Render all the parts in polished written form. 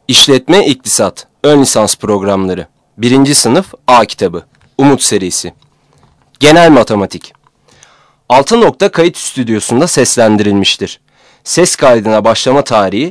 İşletme İktisat Ön Lisans Programları 1. Sınıf A Kitabı Umut Serisi Genel Matematik 6 nokta kayıt stüdyosunda seslendirilmiştir. Ses kaydına başlama tarihi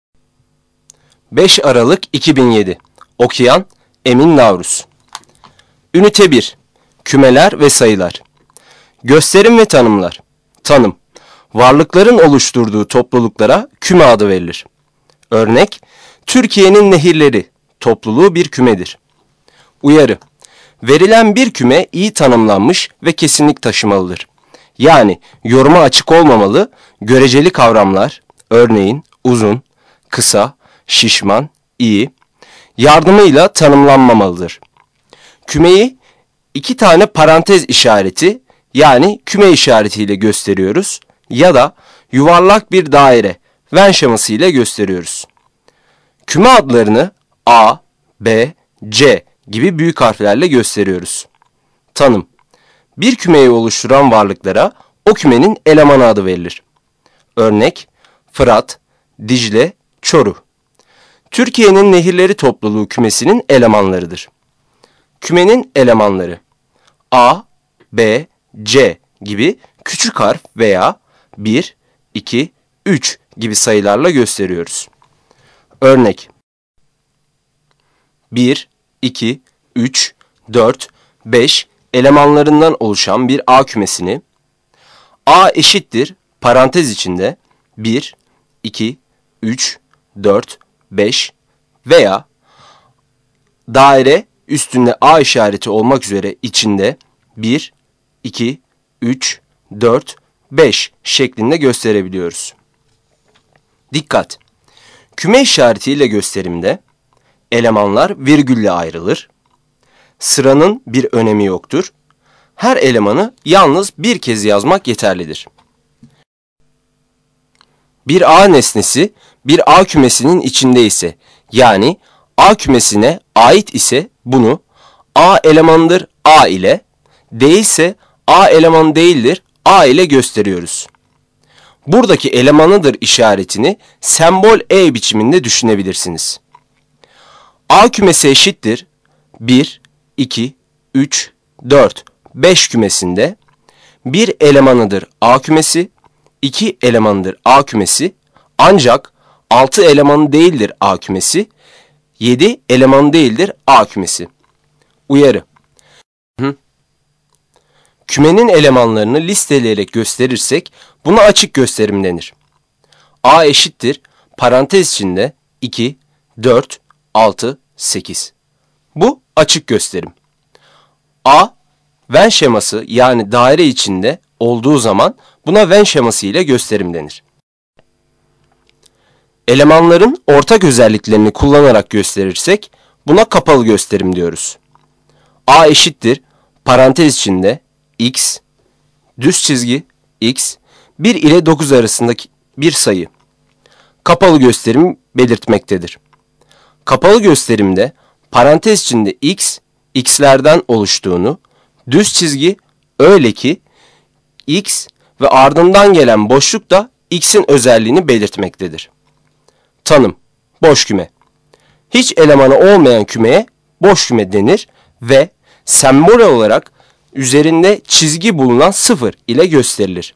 5 Aralık 2007. Okuyan Emin Navruz. Ünite 1. Kümeler ve sayılar. Gösterim ve tanımlar. Tanım. Varlıkların oluşturduğu topluluklara küme adı verilir. Örnek, Türkiye'nin nehirleri topluluğu bir kümedir. Uyarı. Verilen bir küme iyi tanımlanmış ve kesinlik taşımalıdır. Yani yoruma açık olmamalı, göreceli kavramlar, örneğin uzun, kısa, şişman, iyi, yardımıyla tanımlanmamalıdır. Kümeyi 2 tane parantez işareti yani küme işaretiyle gösteriyoruz ya da yuvarlak bir daire Venn şeması ile gösteriyoruz. Küme adlarını A, B, C gibi büyük harflerle gösteriyoruz. Tanım. Bir kümeyi oluşturan varlıklara o kümenin elemanı adı verilir. Örnek, Fırat, Dicle, Çoruh. Türkiye'nin nehirleri topluluğu kümesinin elemanlarıdır. Kümenin elemanları A, B, C gibi küçük harf veya 1, 2, 3 gibi sayılarla gösteriyoruz. Örnek 1, 2, 3, 4, 5 elemanlarından oluşan bir A kümesini A eşittir parantez içinde 1, 2, 3, 4, 5 veya daire üstünde A işareti olmak üzere içinde 1, 2, 3, 4, 5 şeklinde gösterebiliyoruz. Dikkat! Küme işaretiyle gösterimde elemanlar virgülle ayrılır. Sıranın bir önemi yoktur. Her elemanı yalnız bir kez yazmak yeterlidir. Bir A nesnesi bir A kümesinin içinde ise yani A kümesine ait ise bunu A elemandır A ile, değilse A eleman değildir A ile gösteriyoruz. Buradaki elemanıdır işaretini sembol E biçiminde düşünebilirsiniz. A kümesi eşittir 1, 2, 3, 4, 5 kümesinde bir elemanıdır A kümesi, 2 elemanıdır A kümesi, ancak 6 elemanı değildir A kümesi, 7 elemanı değildir A kümesi. Uyarı. Kümenin elemanlarını listeleyerek gösterirsek buna açık gösterim denir. A eşittir parantez içinde 2, 4, 6, 8. Bu açık gösterim. A, Venn şeması yani daire içinde olduğu zaman buna Venn şeması ile gösterim denir. Elemanların ortak özelliklerini kullanarak gösterirsek buna kapalı gösterim diyoruz. A eşittir parantez içinde x, düz çizgi x, 1 ile 9 arasındaki bir sayı. Kapalı gösterim belirtmektedir. Kapalı gösterimde parantez içinde x, x'lerden oluştuğunu, düz çizgi öyle ki x ve ardından gelen boşluk da x'in özelliğini belirtmektedir. Tanım, boş küme. Hiç elemanı olmayan kümeye boş küme denir ve sembol olarak üzerinde çizgi bulunan 0 ile gösterilir.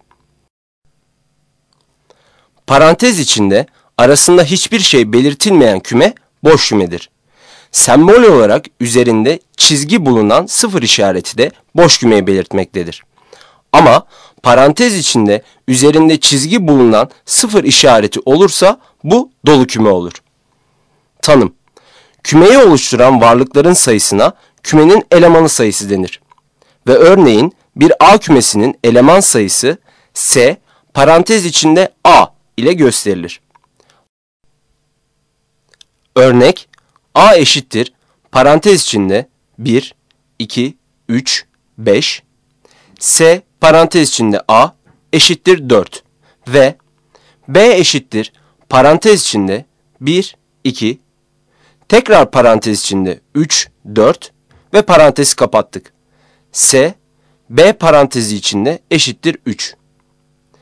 Parantez içinde arasında hiçbir şey belirtilmeyen küme boş kümedir. Sembol olarak üzerinde çizgi bulunan 0 işareti de boş kümeyi belirtmektedir. Ama parantez içinde üzerinde çizgi bulunan 0 işareti olursa bu dolu küme olur. Tanım. Kümeyi oluşturan varlıkların sayısına kümenin elemanı sayısı denir. Ve örneğin bir A kümesinin eleman sayısı S parantez içinde A ile gösterilir. Örnek A eşittir parantez içinde 1, 2, 3, 5, S parantez içinde A eşittir 4 ve B eşittir parantez içinde 1, 2, tekrar parantez içinde 3, 4 ve parantezi kapattık. S, B parantezi içinde eşittir 3.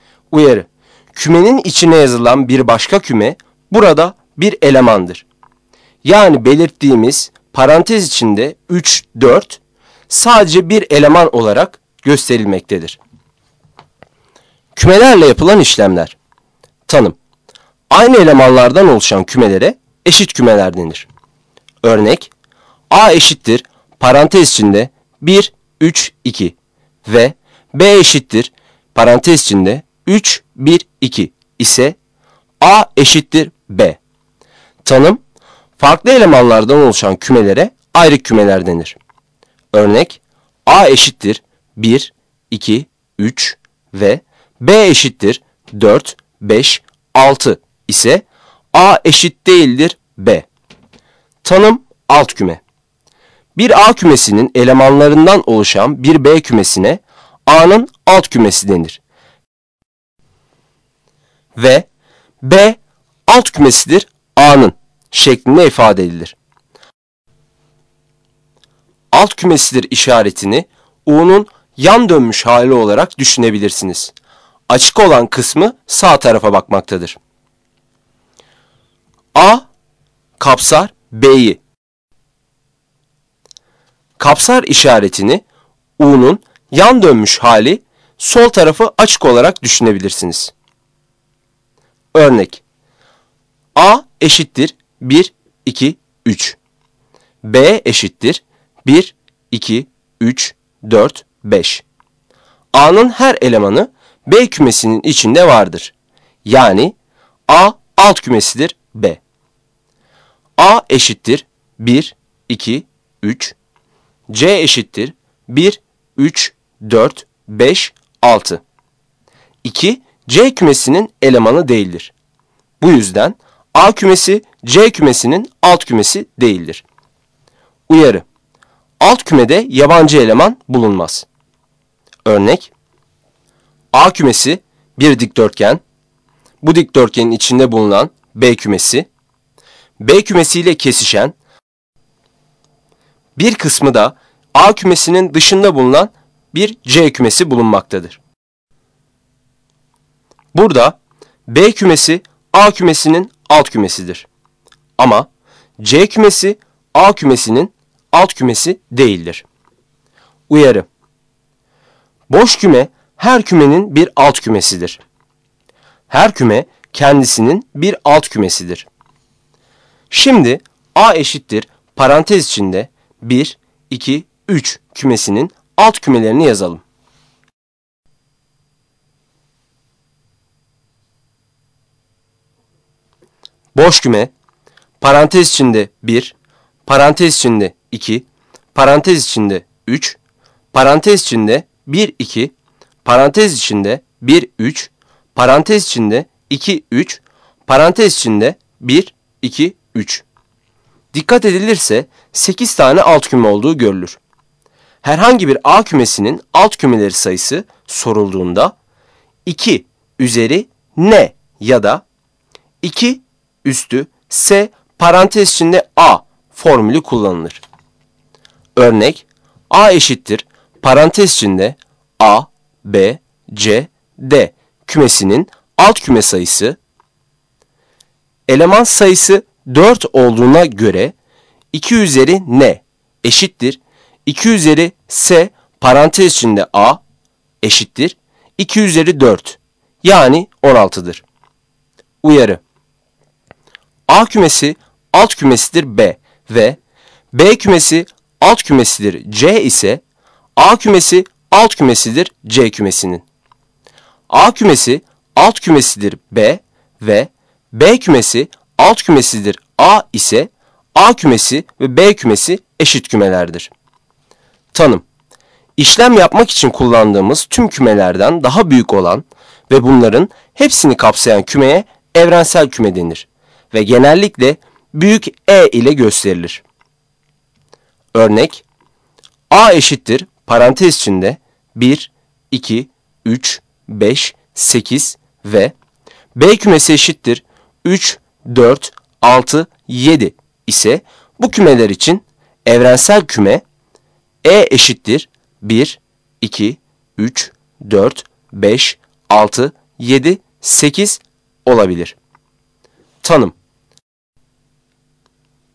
Uyarı. Kümenin içine yazılan bir başka küme burada bir elemandır. yani belirttiğimiz parantez içinde 3, 4 sadece bir eleman olarak gösterilmektedir. Kümelerle yapılan işlemler. Tanım. Aynı elemanlardan oluşan kümelere eşit kümeler denir. Örnek, A eşittir parantez içinde 1, 3, 2 ve B eşittir parantez içinde 3, 1, 2 ise A eşittir B. Tanım, farklı elemanlardan oluşan kümelere ayrı kümeler denir. Örnek, A eşittir 1, 2, 3 ve B eşittir 4, 5, 6 ise A eşit değildir B. Tanım alt küme. Bir A kümesinin elemanlarından oluşan bir B kümesine A'nın alt kümesi denir. Ve B alt kümesidir A'nın şeklinde ifade edilir. Alt kümesidir işaretini U'nun yan dönmüş hali olarak düşünebilirsiniz. Açık olan kısmı sağ tarafa bakmaktadır. A kapsar B'yi. Kapsar işaretini U'nun yan dönmüş hali sol tarafı açık olarak düşünebilirsiniz. Örnek, A eşittir 1, 2, 3. B eşittir 1, 2, 3, 4, 5. A'nın her elemanı B kümesinin içinde vardır. Yani A alt kümesidir B. A eşittir 1, 2, 3. C eşittir 1, 3, 4, 5, 6. 2, C kümesinin elemanı değildir. Bu yüzden A kümesi C kümesinin alt kümesi değildir. Uyarı. Alt kümede yabancı eleman bulunmaz. Örnek, A kümesi bir dikdörtgen, bu dikdörtgenin içinde bulunan B kümesi, B kümesiyle kesişen, bir kısmı da A kümesinin dışında bulunan bir C kümesi bulunmaktadır. Burada B kümesi A kümesinin alt kümesidir. Ama C kümesi A kümesinin alt kümesi değildir. Uyarı. Boş küme her kümenin bir alt kümesidir. Her küme kendisinin bir alt kümesidir. Şimdi A eşittir parantez içinde 1, 2, 3 kümesinin alt kümelerini yazalım. Boş küme, parantez içinde 1, parantez içinde 2, parantez içinde 3, parantez içinde 1, 2, parantez içinde 1, 3, parantez içinde 2, 3, parantez içinde 1, 2, 3. Dikkat edilirse 8 tane alt küme olduğu görülür. Herhangi bir A kümesinin alt kümeleri sayısı sorulduğunda 2 üzeri n ya da 2 üstü s parantez içinde a formülü kullanılır. Örnek, A eşittir parantez içinde A, B, C, D kümesinin alt küme sayısı, eleman sayısı 4 olduğuna göre 2 üzeri n eşittir 2 üzeri s parantez içinde a eşittir 2 üzeri 4 yani 16'dır. Uyarı. A kümesi alt kümesidir B ve B kümesi alt kümesidir C ise A kümesi alt kümesidir C kümesinin. A kümesi alt kümesidir B ve B kümesi alt kümesidir A ise A kümesi ve B kümesi eşit kümelerdir. Tanım. İşlem yapmak için kullandığımız tüm kümelerden daha büyük olan ve bunların hepsini kapsayan kümeye evrensel küme denir ve genellikle büyük E ile gösterilir. Örnek, A eşittir parantez içinde 1, 2, 3, 5, 8 ve B kümesi eşittir 3, 4, 6, 7 ise bu kümeler için evrensel küme E eşittir 1, 2, 3, 4, 5, 6, 7, 8 olabilir. Tanım.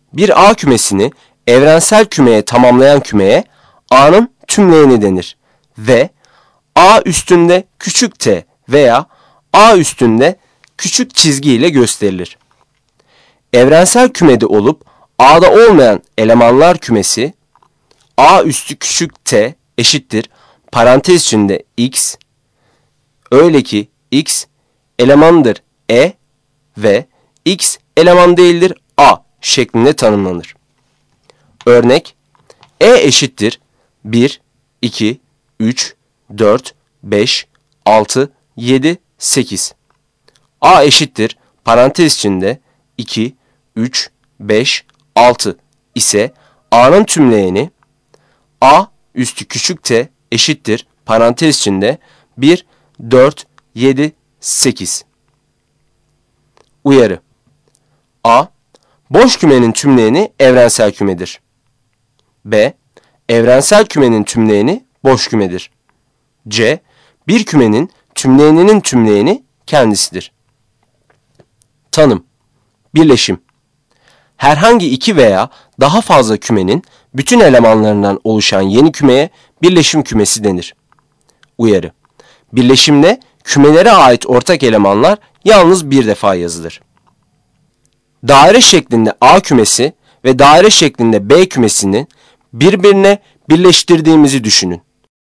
Bir A kümesini evrensel kümeye tamamlayan kümeye A'nın tümleyeni denir ve A üstünde küçük t veya A üstünde küçük çizgi ile gösterilir. Evrensel kümede olup A'da olmayan elemanlar kümesi A üstü küçük t eşittir parantez içinde x, öyle ki x elemandır e ve x eleman değildir a şeklinde tanımlanır. Örnek e eşittir 1, 2, 3, 4, 5, 6, 7, 8. A eşittir parantez içinde 2, 3, 5, 6 ise A'nın tümleyeni A üstü küçük t eşittir parantez içinde 1, 4, 7, 8. Uyarı. A. Boş kümenin tümleyeni evrensel kümedir. B. Evrensel kümenin tümleyeni boş kümedir. C. Bir kümenin tümleyeninin tümleyeni kendisidir. Tanım. Birleşim. Herhangi iki veya daha fazla kümenin bütün elemanlarından oluşan yeni kümeye birleşim kümesi denir. Uyarı. Birleşimde kümelere ait ortak elemanlar yalnız bir defa yazılır. Daire şeklinde A kümesi ve daire şeklinde B kümesini birbirine birleştirdiğimizi düşünün.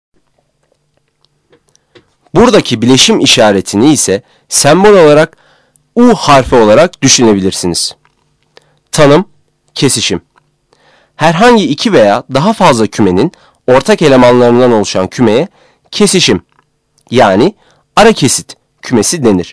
Buradaki bileşim işaretini ise sembol olarak U harfi olarak düşünebilirsiniz. Tanım, kesişim. Herhangi iki veya daha fazla kümenin ortak elemanlarından oluşan kümeye kesişim yani ara kesit kümesi denir.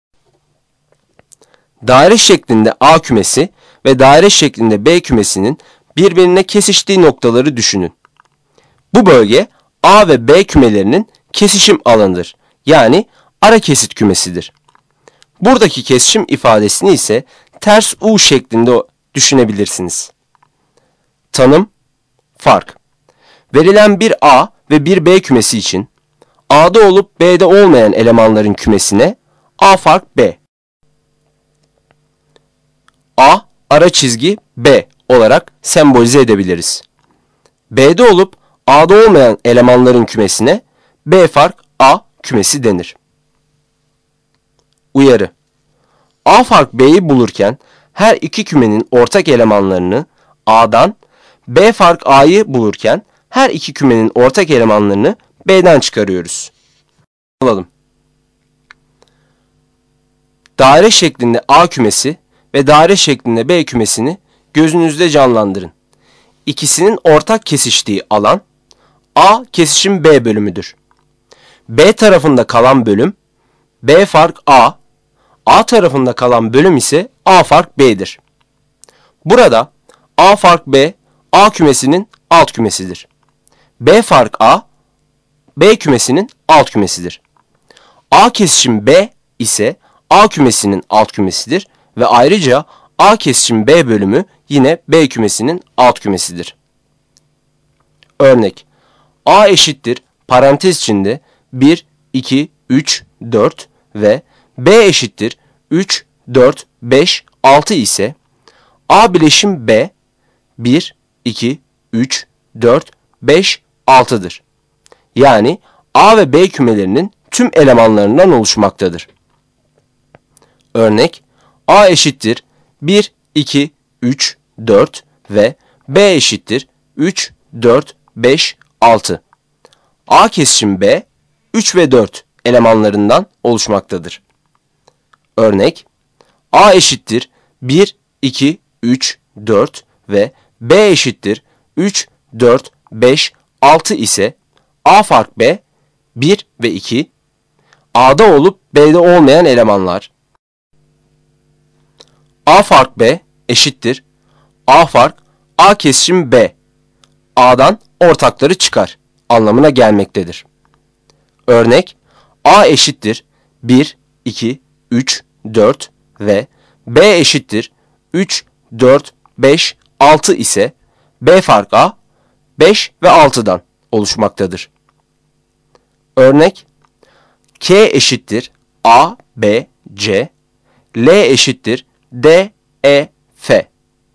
Daire şeklinde A kümesi ve daire şeklinde B kümesinin birbirine kesiştiği noktaları düşünün. Bu bölge A ve B kümelerinin kesişim alanıdır. Yani ara kesit kümesidir. Buradaki kesişim ifadesini ise ters U şeklinde düşünebilirsiniz. Tanım, fark. Verilen bir A ve bir B kümesi için A'da olup B'de olmayan elemanların kümesine A fark B. A ara çizgi B olarak sembolize edebiliriz. B'de olup A'da olmayan elemanların kümesine B fark A kümesi denir. Uyarı. A fark B'yi bulurken her iki kümenin ortak elemanlarını A'dan, B fark A'yı bulurken her iki kümenin ortak elemanlarını B'den çıkarıyoruz. Alalım. Daire şeklinde A kümesi ve daire şeklinde B kümesini gözünüzde canlandırın. İkisinin ortak kesiştiği alan A kesişim B bölümüdür. B tarafında kalan bölüm B fark A, A tarafında kalan bölüm ise A fark B'dir. Burada A fark B, A kümesinin alt kümesidir. B fark A, B kümesinin alt kümesidir. A kesişim B ise A kümesinin alt kümesidir ve ayrıca A kesişim B bölümü yine B kümesinin alt kümesidir. Örnek: A eşittir parantez içinde 1, 2, 3, 4 ve B eşittir 3, 4, 5, 6 ise A bileşim B 1, 2, 3, 4, 5, 6'dır. Yani A ve B kümelerinin tüm elemanlarından oluşmaktadır. Örnek: A eşittir 1, 2, 3, 4 ve B eşittir 3, 4, 5, 6. A kesişim B 3 ve 4 elemanlarından oluşmaktadır. Örnek: A eşittir 1, 2, 3, 4 ve B eşittir 3, 4, 5, 6 ise A fark B 1 ve 2 A'da olup B'de olmayan elemanlar. A fark B eşittir A fark A kesişim B A'dan ortakları çıkar anlamına gelmektedir. Örnek: A eşittir 1, 2, 3, 4 ve B eşittir 3, 4, 5, 6 ise B fark A 5 ve 6'dan oluşmaktadır. Örnek: K eşittir A, B, C, L eşittir D, E, F.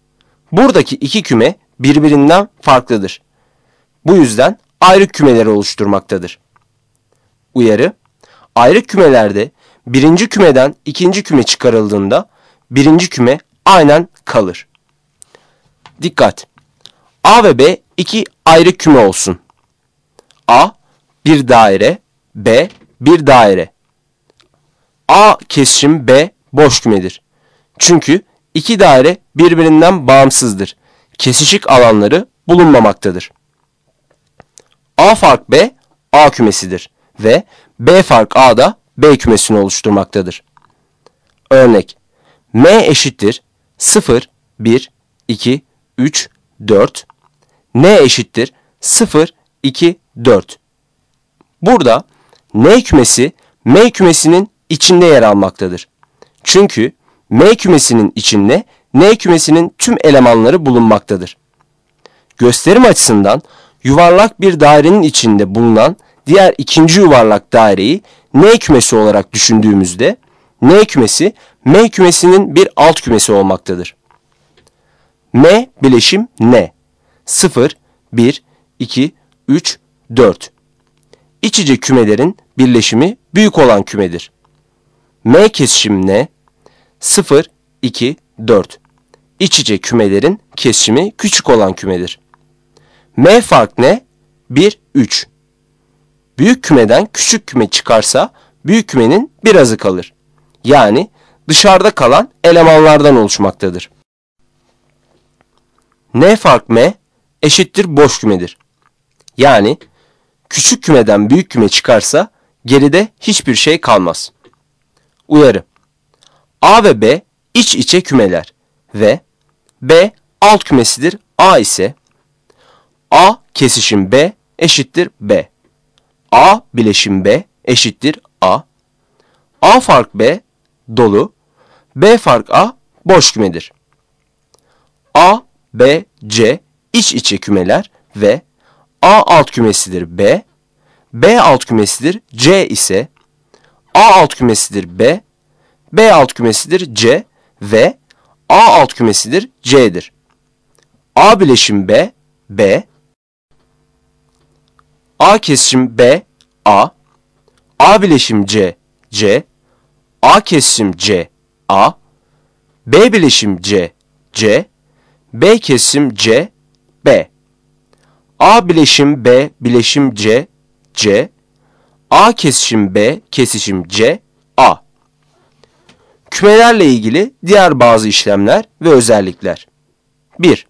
Buradaki iki küme birbirinden farklıdır. Bu yüzden ayrı kümeleri oluşturmaktadır. Uyarı: ayrı kümelerde birinci kümeden ikinci küme çıkarıldığında birinci küme aynen kalır. Dikkat! A ve B iki ayrı küme olsun. A bir daire, B bir daire. A kesişim B boş kümedir. Çünkü iki daire birbirinden bağımsızdır. Kesişik alanları bulunmamaktadır. A fark B, A kümesidir ve B fark A da B kümesini oluşturmaktadır. Örnek: M eşittir 0, 1, 2, 3, 4. N eşittir 0, 2, 4. Burada N kümesi M kümesinin içinde yer almaktadır. Çünkü M kümesinin içinde N kümesinin tüm elemanları bulunmaktadır. Gösterim açısından yuvarlak bir dairenin içinde bulunan diğer ikinci yuvarlak daireyi N kümesi olarak düşündüğümüzde N kümesi M kümesinin bir alt kümesi olmaktadır. M bileşim N 0, 1, 2, 3, 4. İç içe kümelerin birleşimi büyük olan kümedir. M kesişim N 0, 2, 4. İç içe kümelerin kesişimi küçük olan kümedir. M fark N 1, 3. Büyük kümeden küçük küme çıkarsa büyük kümenin birazı kalır. Yani dışarıda kalan elemanlardan oluşmaktadır. N fark M eşittir boş kümedir. Yani küçük kümeden büyük küme çıkarsa geride hiçbir şey kalmaz. Uyarı: A ve B iç içe kümeler ve B alt kümesidir A ise A kesişim B eşittir B. A bileşim B eşittir A. A fark B dolu, B fark A boş kümedir. A, B, C iç içe kümeler ve A alt kümesidir B, B alt kümesidir C ise A alt kümesidir B, B alt kümesidir C ve A alt kümesidir C'dir. A bileşim B, B, A kesişim B, A bileşim C, C, A kesişim C, A, B bileşim C, C, B kesişim C, B. A bileşim B bileşim C, C, A kesişim B kesişim C, A. Kümelerle ilgili diğer bazı işlemler ve özellikler. 1.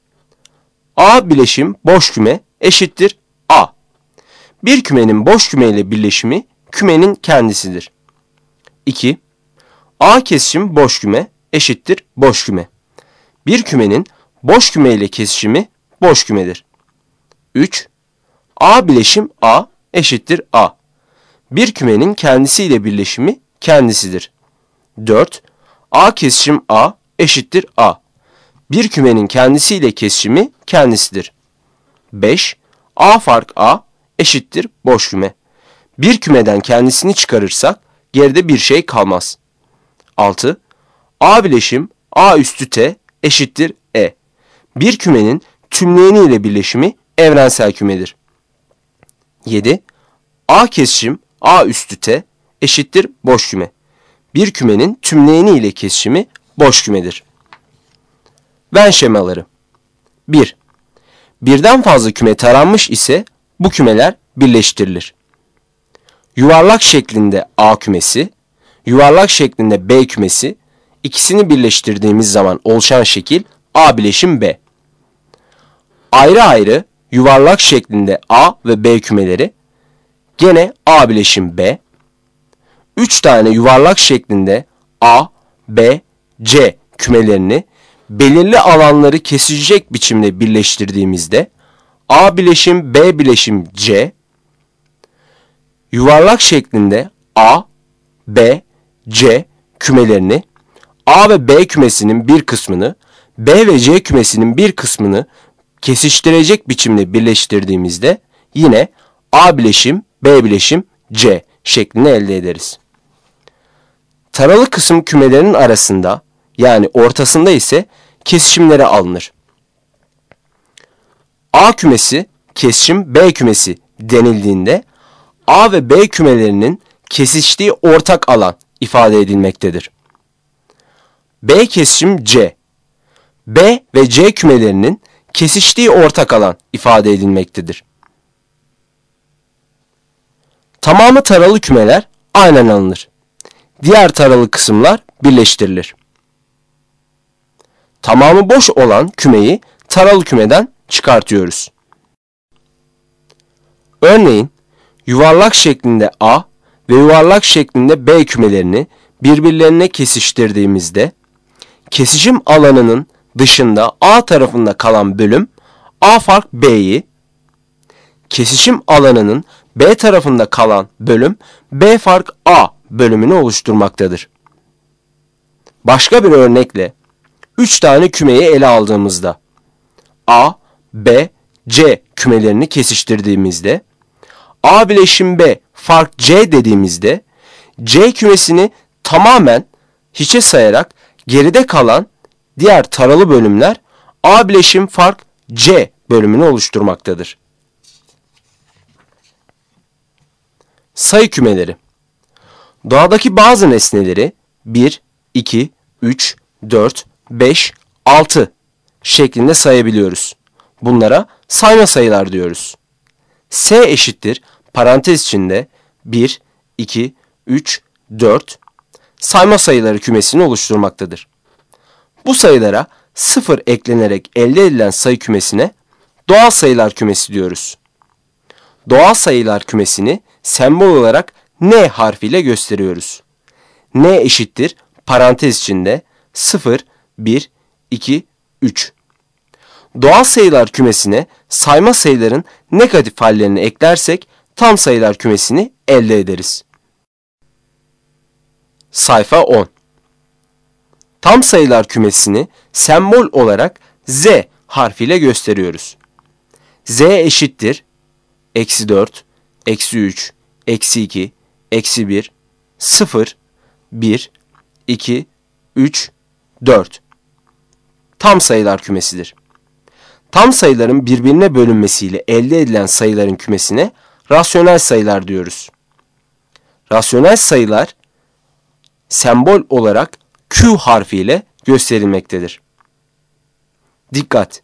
A bileşim boş küme eşittir A. Bir kümenin boş küme ile birleşimi kümenin kendisidir. 2. A kesişim boş küme eşittir boş küme. Bir kümenin boş küme ile kesişimi boş kümedir. 3. A bileşim A eşittir A. Bir kümenin kendisiyle birleşimi kendisidir. 4. A kesişim A eşittir A. Bir kümenin kendisiyle kesişimi kendisidir. 5. A fark A eşittir boş küme. Bir kümeden kendisini çıkarırsak geride bir şey kalmaz. 6. A bileşim A üstü T eşittir E. Bir kümenin tümleyeni ile birleşimi evrensel kümedir. 7. A kesişim A üstü T eşittir boş küme. Bir kümenin tümleyeni ile kesişimi boş kümedir. Venn şemaları. 1. Birden fazla küme taranmış ise bu kümeler birleştirilir. Yuvarlak şeklinde A kümesi, yuvarlak şeklinde B kümesi, ikisini birleştirdiğimiz zaman oluşan şekil A bileşim B. Ayrı ayrı yuvarlak şeklinde A ve B kümeleri gene A bileşim B. 3 tane yuvarlak şeklinde A, B, C kümelerini belirli alanları kesecek biçimde birleştirdiğimizde A bileşim B bileşim C, yuvarlak şeklinde A, B, C kümelerini A ve B kümesinin bir kısmını B ve C kümesinin bir kısmını kesiştirecek biçimde birleştirdiğimizde yine A bileşim B bileşim C şeklini elde ederiz. Taralı kısım kümelerinin arasında yani ortasında ise kesişimleri alınır. A kümesi kesişim B kümesi denildiğinde A ve B kümelerinin kesiştiği ortak alan ifade edilmektedir. B kesişim C, B ve C kümelerinin kesiştiği ortak alan ifade edilmektedir. Tamamı taralı kümeler aynen alınır. Diğer taralı kısımlar birleştirilir. Tamamı boş olan kümeyi taralı kümeden çıkartıyoruz. Örneğin yuvarlak şeklinde A ve yuvarlak şeklinde B kümelerini birbirlerine kesiştirdiğimizde kesişim alanının dışında A tarafında kalan bölüm A fark B'yi, kesişim alanının B tarafında kalan bölüm B fark A bölümünü oluşturmaktadır. Başka bir örnekle 3 tane kümeyi ele aldığımızda A, B, C kümelerini kesiştirdiğimizde A bileşim B fark C dediğimizde C kümesini tamamen hiçe sayarak geride kalan diğer taralı bölümler A bileşim fark C bölümünü oluşturmaktadır. Sayı kümeleri. Doğadaki bazı nesneleri 1, 2, 3, 4, 5, 6 şeklinde sayabiliyoruz. Bunlara sayma sayılar diyoruz. S eşittir parantez içinde 1, 2, 3, 4 sayma sayıları kümesini oluşturmaktadır. Bu sayılara 0 eklenerek elde edilen sayı kümesine doğal sayılar kümesi diyoruz. Doğal sayılar kümesini sembol olarak N harfiyle gösteriyoruz. N eşittir parantez içinde 0, 1, 2, 3. Doğal sayılar kümesine sayma sayıların negatif hallerini eklersek tam sayılar kümesini elde ederiz. Sayfa 10. Tam sayılar kümesini sembol olarak Z harfiyle gösteriyoruz. Z eşittir eksi 4, eksi 3, eksi 2, eksi 1, 0, 1, 2, 3, 4. Tam sayılar kümesidir. Tam sayıların birbirine bölünmesiyle elde edilen sayıların kümesine rasyonel sayılar diyoruz. Rasyonel sayılar sembol olarak Q harfiyle gösterilmektedir. Dikkat!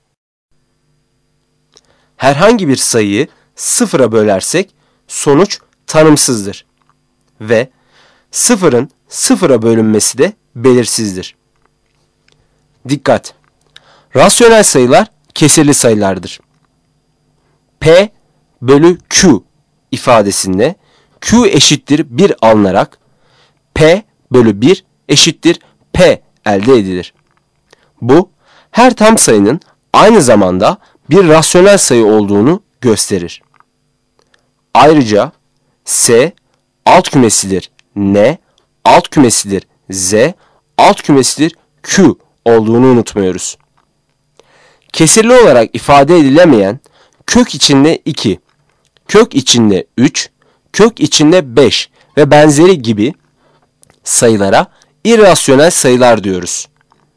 Herhangi bir sayıyı sıfıra bölersek sonuç tanımsızdır ve sıfırın sıfıra bölünmesi de belirsizdir. Dikkat! Rasyonel sayılar kesirli sayılardır. P bölü Q ifadesinde Q eşittir 1 alınarak P bölü 1 eşittir P elde edilir. Bu her tam sayının aynı zamanda bir rasyonel sayı olduğunu gösterir. Ayrıca S alt kümesidir N, alt kümesidir Z, alt kümesidir Q olduğunu unutmuyoruz. Kesirli olarak ifade edilemeyen kök içinde 2, kök içinde 3, kök içinde 5 ve benzeri gibi sayılara irrasyonel sayılar diyoruz.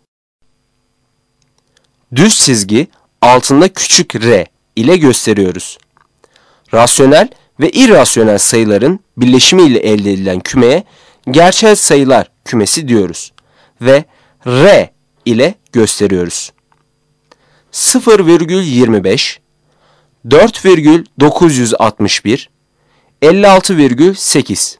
Düz çizgi altında küçük r ile gösteriyoruz. Rasyonel ve irrasyonel sayıların birleşimi ile elde edilen kümeye gerçel sayılar kümesi diyoruz ve r ile gösteriyoruz. 0,25, 4,961, 56,8.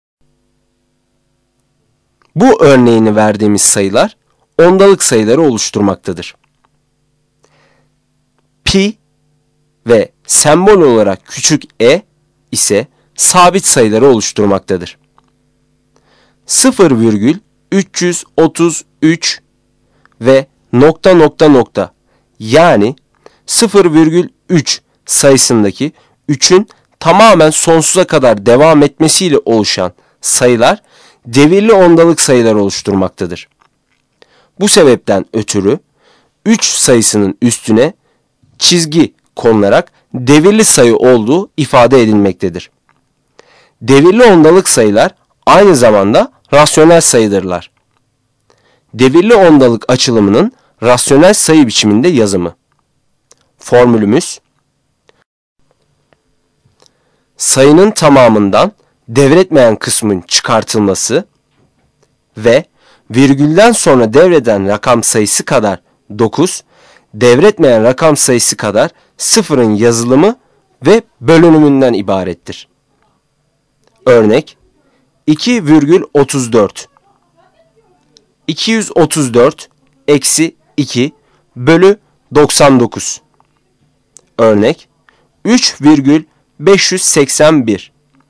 Bu örneğini verdiğimiz sayılar ondalık sayıları oluşturmaktadır. Pi ve sembol olarak küçük e ise sabit sayıları oluşturmaktadır. 0,333 ve nokta yani 0,3 sayısındaki 3'ün tamamen sonsuza kadar devam etmesiyle oluşan sayılar devirli ondalık sayılar oluşturmaktadır. Bu sebepten ötürü 3 sayısının üstüne çizgi konularak devirli sayı olduğu ifade edilmektedir. Devirli ondalık sayılar aynı zamanda rasyonel sayıdırlar. Devirli ondalık açılımının rasyonel sayı biçiminde yazımı. Formülümüz: sayının tamamından devretmeyen kısmın çıkartılması ve virgülden sonra devreden rakam sayısı kadar 9, devretmeyen rakam sayısı kadar sıfırın yazılımı ve bölünümünden ibarettir. Örnek: 2,34 234 eksi 2 bölü 99. Örnek: 3,581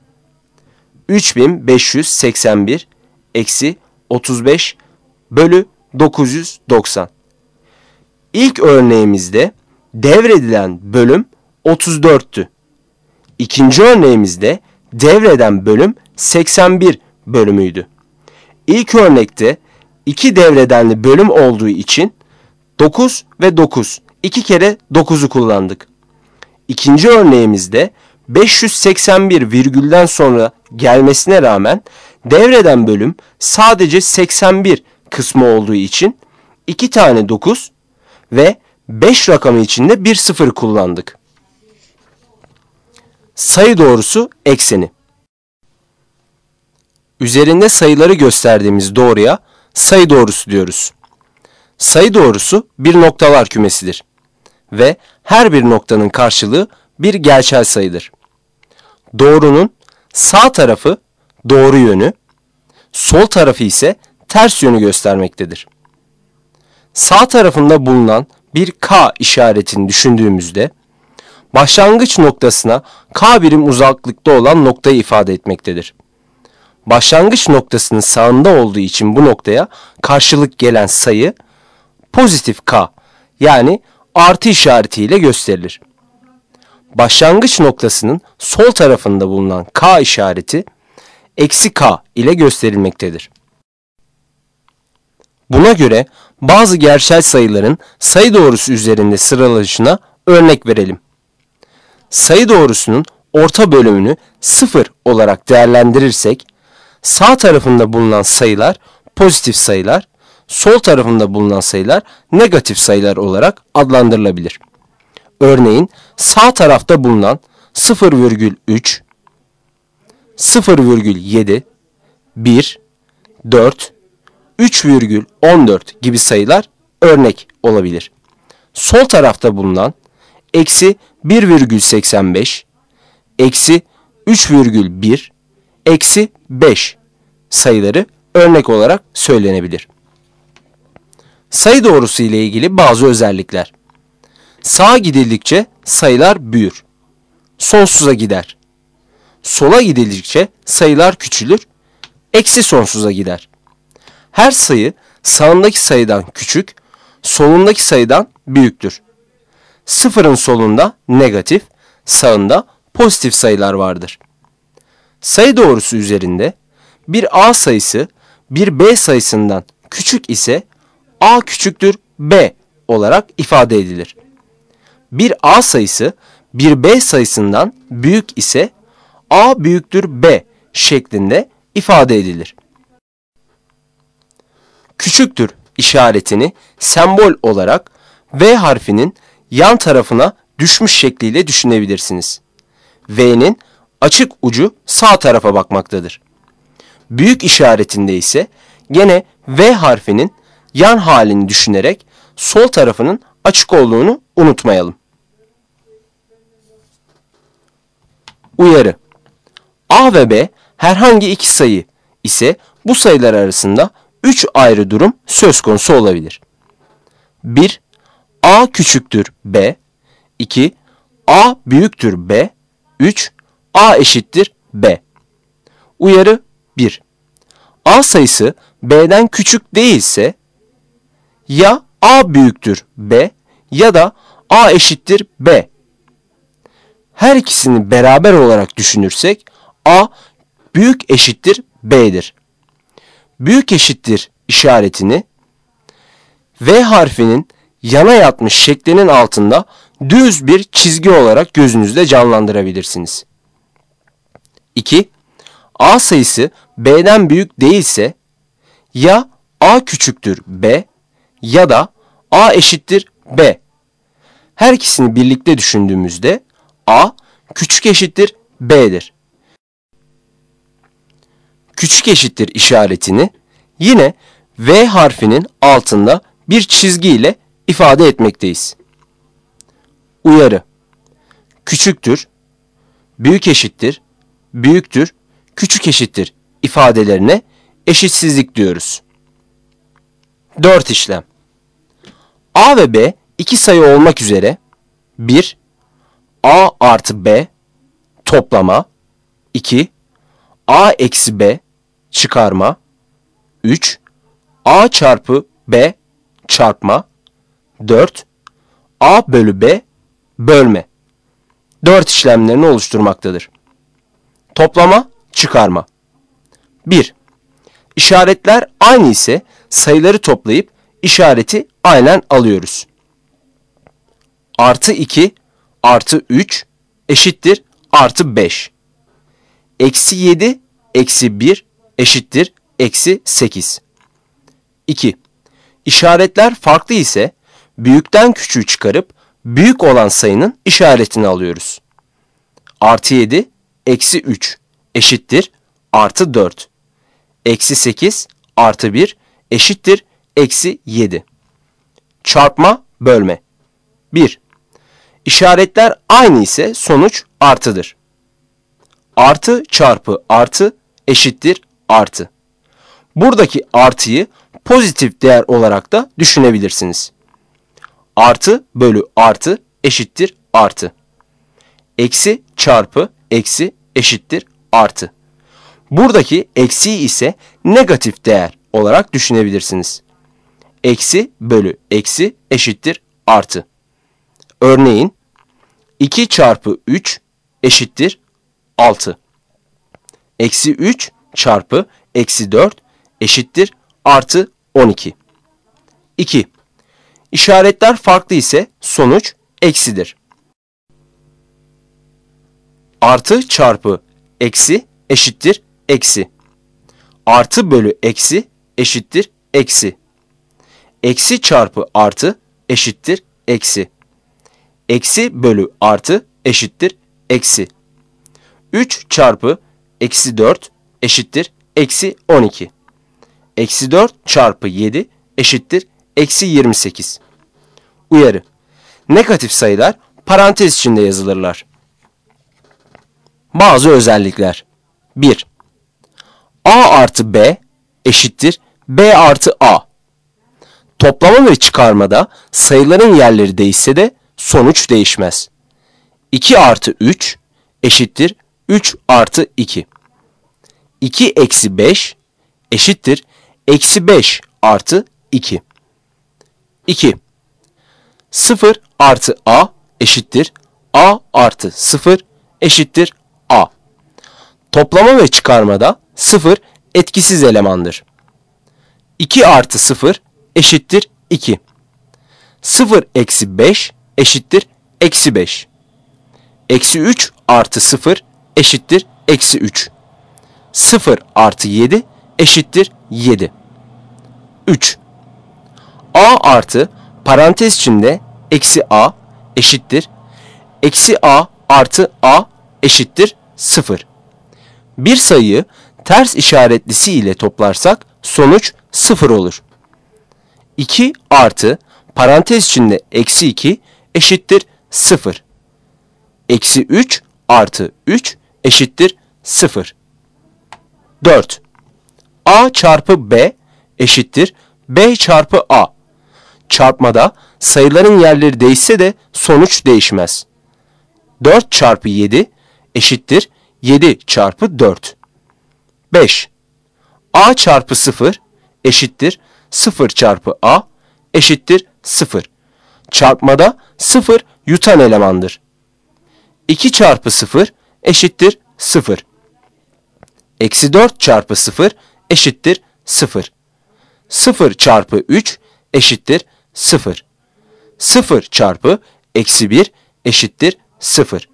3581 eksi 35 bölü 990. İlk örneğimizde devredilen bölüm 34'tü. İkinci örneğimizde devreden bölüm 81 bölümüydü. İlk örnekte 2 devredenli bölüm olduğu için 9 ve 9, 2 kere 9'u kullandık. İkinci örneğimizde 581 virgülden sonra gelmesine rağmen devreden bölüm sadece 81 kısmı olduğu için 2 tane 9 ve 5 rakamı içinde bir 0 kullandık. Sayı doğrusu ekseni. Üzerinde sayıları gösterdiğimiz doğruya sayı doğrusu diyoruz. Sayı doğrusu bir noktalar kümesidir ve her bir noktanın karşılığı bir gerçel sayıdır. Doğrunun sağ tarafı doğru yönü, sol tarafı ise ters yönü göstermektedir. Sağ tarafında bulunan bir K işaretini düşündüğümüzde başlangıç noktasına K birim uzaklıkta olan noktayı ifade etmektedir. Başlangıç noktasının sağında olduğu için bu noktaya karşılık gelen sayı pozitif K, yani artı işaretiyle gösterilir. Başlangıç noktasının sol tarafında bulunan K işareti eksi K ile gösterilmektedir. Buna göre bazı gerçel sayıların sayı doğrusu üzerinde sıralanışına örnek verelim. Sayı doğrusunun orta bölümünü 0 olarak değerlendirirsek, sağ tarafında bulunan sayılar pozitif sayılar, sol tarafında bulunan sayılar negatif sayılar olarak adlandırılabilir. Örneğin sağ tarafta bulunan 0,3, 0,7, 1, 4, 3,14 gibi sayılar örnek olabilir. Sol tarafta bulunan eksi 1,85, eksi 3,1, eksi 5 sayıları örnek olarak söylenebilir. Sayı doğrusu ile ilgili bazı özellikler. Sağa gidildikçe sayılar büyür, sonsuza gider. Sola gidildikçe sayılar küçülür, eksi sonsuza gider. Her sayı sağındaki sayıdan küçük, solundaki sayıdan büyüktür. Sıfırın solunda negatif, sağında pozitif sayılar vardır. Sayı doğrusu üzerinde bir A sayısı bir B sayısından küçük ise A küçüktür B olarak ifade edilir. Bir A sayısı bir B sayısından büyük ise A büyüktür B şeklinde ifade edilir. Küçüktür işaretini sembol olarak V harfinin yan tarafına düşmüş şekliyle düşünebilirsiniz. V'nin açık ucu sağ tarafa bakmaktadır. Büyük işaretinde ise gene V harfinin yan halini düşünerek sol tarafının açık olduğunu unutmayalım. Uyarı: A ve B herhangi iki sayı ise bu sayılar arasında 3 ayrı durum söz konusu olabilir. 1. A küçüktür B. 2. A büyüktür B. 3. A eşittir B. Uyarı 1. A sayısı B'den küçük değilse ya A büyüktür B ya da A eşittir B. Her ikisini beraber olarak düşünürsek A büyük eşittir B'dir. Büyük eşittir işaretini V harfinin yana yatmış şeklinin altında düz bir çizgi olarak gözünüzde canlandırabilirsiniz. 2. A sayısı B'den büyük değilse ya A küçüktür B ya da A eşittir B. Her ikisini birlikte düşündüğümüzde A küçük eşittir B'dir. Küçük eşittir işaretini yine V harfinin altında bir çizgi ile ifade etmekteyiz. Uyarı: küçüktür, büyük eşittir, büyüktür, küçük eşittir ifadelerine eşitsizlik diyoruz. 4 işlem. A ve B iki sayı olmak üzere 1. A artı B toplama, 2. A eksi B çıkarma, 3. A çarpı B çarpma, 4. A bölü B bölme. 4 işlemlerini oluşturmaktadır. Toplama, çıkarma. 1. İşaretler aynı ise sayıları toplayıp işareti aynen alıyoruz. Artı 2 artı 3 eşittir artı 5. Eksi 7 eksi 1 eşittir eksi 8. 2. İşaretler farklı ise büyükten küçüğü çıkarıp büyük olan sayının işaretini alıyoruz. Artı 7 eksi 3 eşittir artı 4. Eksi 8 artı 1 eşittir eksi 7. Çarpma, bölme. 1. İşaretler aynı ise sonuç artıdır. Artı çarpı artı eşittir artı. Buradaki artıyı pozitif değer olarak da düşünebilirsiniz. Artı bölü artı eşittir artı. Eksi çarpı eksi eşittir artı. Buradaki eksiyi ise negatif değer olarak düşünebilirsiniz. Eksi bölü eksi eşittir artı. Örneğin 2 çarpı 3 eşittir 6. Eksi 3 çarpı eksi 4 eşittir artı 12. 2. İşaretler farklı ise sonuç eksidir. Artı çarpı eksi eşittir eksi. Artı bölü eksi eşittir eksi. Eksi çarpı artı eşittir eksi. Eksi bölü artı eşittir eksi. 3 çarpı eksi 4 eşittir eksi 12. Eksi 4 çarpı 7 eşittir eksi 28. Uyarı: negatif sayılar parantez içinde yazılırlar. Bazı özellikler. 1. A artı B eşittir B artı A. Toplama ve çıkarmada sayıların yerleri değişse de sonuç değişmez. 2 artı 3 eşittir 3 artı 2. 2 eksi 5 eşittir eksi 5 artı 2. 2. 0 artı A eşittir A artı 0 eşittir A. Toplama ve çıkarmada 0 etkisiz elemandır. 2 artı 0 eşittir 2. 0 eksi 5 eşittir eksi 5. Eksi 3 artı 0 eşittir eksi 3. 0 artı 7 eşittir 7. 3. A artı parantez içinde eksi A eşittir eksi A artı A eşittir 0. Bir sayıyı ters işaretlisi ile toplarsak sonuç 0 olur. 2 artı parantez içinde eksi 2 eşittir 0. Eksi 3 artı 3 eşittir 0. 4. A çarpı B eşittir B çarpı A. Çarpmada sayıların yerleri değişse de sonuç değişmez. 4 çarpı 7 eşittir 7 çarpı 4. 5. A çarpı 0 eşittir 0 çarpı A eşittir 0. Çarpmada 0 yutan elemandır. 2 çarpı 0 eşittir 0. Eksi 4 çarpı 0 eşittir 0. 0 çarpı 3 eşittir 0. 0 çarpı eksi 1 eşittir 0.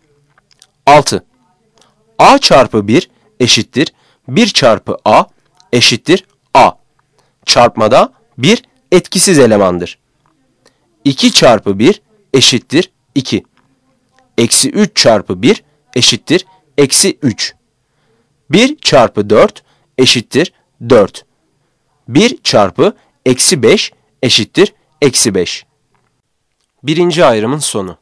6. A çarpı 1 eşittir 1 çarpı A eşittir A. Çarpmada 1 etkisiz elemandır. 2 çarpı 1 eşittir 2. Eksi 3 çarpı 1 eşittir eksi 3. 1 çarpı 4 eşittir 4. 1 çarpı eksi 5 eşittir eksi 5. Birinci ayrımın sonu.